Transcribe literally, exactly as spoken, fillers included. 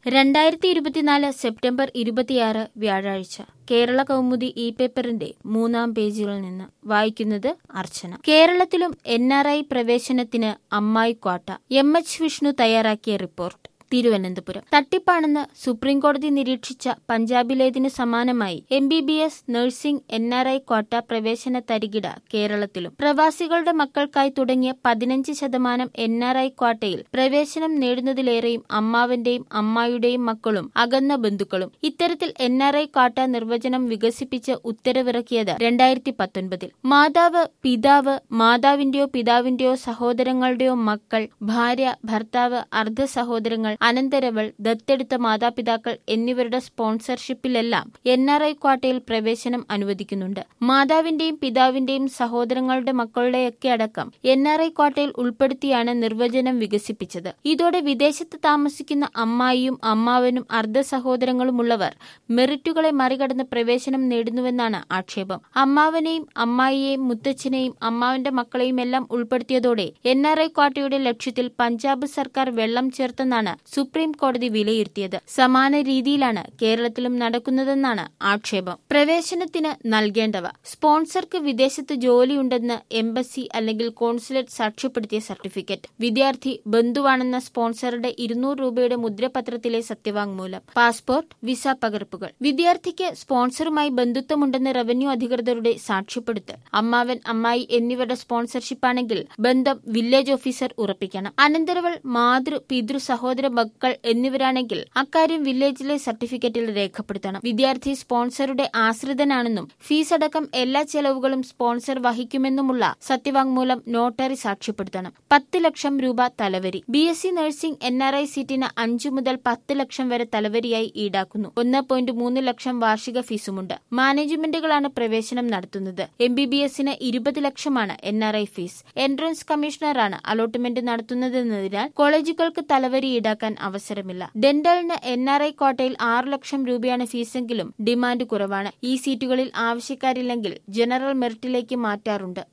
രണ്ടായിരത്തി ഇരുപത്തിനാല് സെപ്റ്റംബർ ഇരുപത്തിയാറ് വ്യാഴാഴ്ച കേരള കൗമുദി ഇ പേപ്പറിന്റെ മൂന്നാം പേജിൽ നിന്ന് വായിക്കുന്നത് അർച്ചന. കേരളത്തിലും എൻ ആർ ഐ പ്രവേശനത്തിന് അമ്മായിക്വാട്ട. എം എച്ച് വിഷ്ണു തയ്യാറാക്കിയ റിപ്പോർട്ട്. തിരുവനന്തപുരം. തട്ടിപ്പാണെന്ന് സുപ്രീംകോടതി നിരീക്ഷിച്ച പഞ്ചാബിലേതിന് സമാനമായി M B B S nursing N R I quota പ്രവേശന തരികിട കേരളത്തിലും. പ്രവാസികളുടെ മക്കൾക്കായി തുടങ്ങിയ പതിനഞ്ച് ശതമാനം എൻ ആർ ഐ ക്വാട്ടയിൽ പ്രവേശനം നേടുന്നതിലേറെയും അമ്മാവന്റെയും അമ്മായിയുടെയും മക്കളും അകന്ന ബന്ധുക്കളും. ഇത്തരത്തിൽ എൻ ആർ ഐ ക്വാട്ട നിർവചനം വികസിപ്പിച്ച് ഉത്തരവിറക്കിയത് രണ്ടായിരത്തി പത്തൊൻപതിൽ. മാതാവ്, പിതാവ്, മാതാവിന്റെയോ പിതാവിന്റെയോ സഹോദരങ്ങളുടെയോ മക്കൾ, ഭാര്യ, ഭർത്താവ്, അർദ്ധ സഹോദരങ്ങൾ, അനന്തരവൾ, ദത്തെടുത്ത മാതാപിതാക്കൾ എന്നിവരുടെ സ്പോൺസർഷിപ്പിലെല്ലാം എൻ ആർ ഐ ക്വാട്ടയിൽ പ്രവേശനം അനുവദിക്കുന്നുണ്ട്. മാതാവിന്റെയും പിതാവിന്റെയും സഹോദരങ്ങളുടെ മക്കളുടെയൊക്കെ അടക്കം എൻ ആർ ഐ ക്വാട്ടയിൽ ഉൾപ്പെടുത്തിയാണ് നിർവചനം വികസിപ്പിച്ചത്. ഇതോടെ വിദേശത്ത് താമസിക്കുന്ന അമ്മായിയും അമ്മാവനും അർദ്ധ സഹോദരങ്ങളുമുള്ളവർ മെറിറ്റുകളെ മറികടന്ന് പ്രവേശനം നേടുന്നുവെന്നാണ് ആക്ഷേപം. അമ്മാവനെയും അമ്മായിയെയും മുത്തച്ഛനെയും അമ്മാവന്റെ മക്കളെയും എല്ലാം ഉൾപ്പെടുത്തിയതോടെ എൻ ആർ ഐ ക്വാട്ടയുടെ ലക്ഷ്യത്തിൽ പഞ്ചാബ് സർക്കാർ വെള്ളം ചേർത്തെന്നാണ് സുപ്രീം കോടതി വിലയിരുത്തിയത്. സമാന രീതിയിലാണ് കേരളത്തിലും നടക്കുന്നതെന്നാണ് ആക്ഷേപം. പ്രവേശനത്തിന് നൽകേണ്ടവ: സ്പോൺസർക്ക് വിദേശത്ത് ജോലിയുണ്ടെന്ന് എംബസി അല്ലെങ്കിൽ കോൺസുലേറ്റ് സാക്ഷ്യപ്പെടുത്തിയ സർട്ടിഫിക്കറ്റ്, വിദ്യാർത്ഥി ബന്ധുവാണെന്ന സ്പോൺസറുടെ ഇരുന്നൂറ് രൂപയുടെ മുദ്രപത്രത്തിലെ സത്യവാങ്മൂലം, പാസ്പോർട്ട്, വിസ പകർപ്പുകൾ. വിദ്യാർത്ഥിക്ക് സ്പോൺസറുമായി ബന്ധുത്വമുണ്ടെന്ന് റവന്യൂ അധികൃതരുടെ സാക്ഷ്യപ്പെടുത്തൽ. അമ്മാവൻ, അമ്മായി എന്നിവരുടെ സ്പോൺസർഷിപ്പാണെങ്കിൽ ബന്ധം വില്ലേജ് ഓഫീസർ ഉറപ്പിക്കണം. അനന്തരവൾ, മാതൃ, പിതൃ, സഹോദര മക്കൾ എന്നിവരാണെങ്കിൽ അക്കാര്യം വില്ലേജിലെ സർട്ടിഫിക്കറ്റിൽ രേഖപ്പെടുത്തണം. വിദ്യാർത്ഥി സ്പോൺസറുടെ ആശ്രിതനാണെന്നും ഫീസ് അടക്കം എല്ലാ ചെലവുകളും സ്പോൺസർ വഹിക്കുമെന്നുമുള്ള സത്യവാങ്മൂലം നോട്ടറി സാക്ഷ്യപ്പെടുത്തണം. പത്ത് ലക്ഷം രൂപ തലവരി. B S C nursing N R I സീറ്റിന് അഞ്ചു മുതൽ പത്ത് ലക്ഷം വരെ തലവരിയായി ഈടാക്കുന്നു. ഒന്ന് പോയിന്റ് മൂന്ന് ലക്ഷം വാർഷിക ഫീസുമുണ്ട്. മാനേജ്മെന്റുകളാണ് പ്രവേശനം നടത്തുന്നത്. എം ബി ബി എസിന് ഇരുപത് ലക്ഷമാണ് N R I fees. Entrance കമ്മീഷണറാണ് അലോട്ട്മെന്റ് നടത്തുന്നതെന്നതിനാൽ കോളേജുകൾക്ക് തലവരി ഈടാക്കാൻ അവസരമില്ല. ഡെന്റലിന് എൻ ആർ ഐ ക്വാട്ടയിൽ ആറു ലക്ഷം രൂപയാണ് ഫീസെങ്കിലും ഡിമാൻഡ് കുറവാണ്. ഈ സീറ്റുകളിൽ ആവശ്യക്കാരില്ലെങ്കിൽ ജനറൽ മെറിറ്റിലേക്ക് മാറ്റാറുണ്ട്.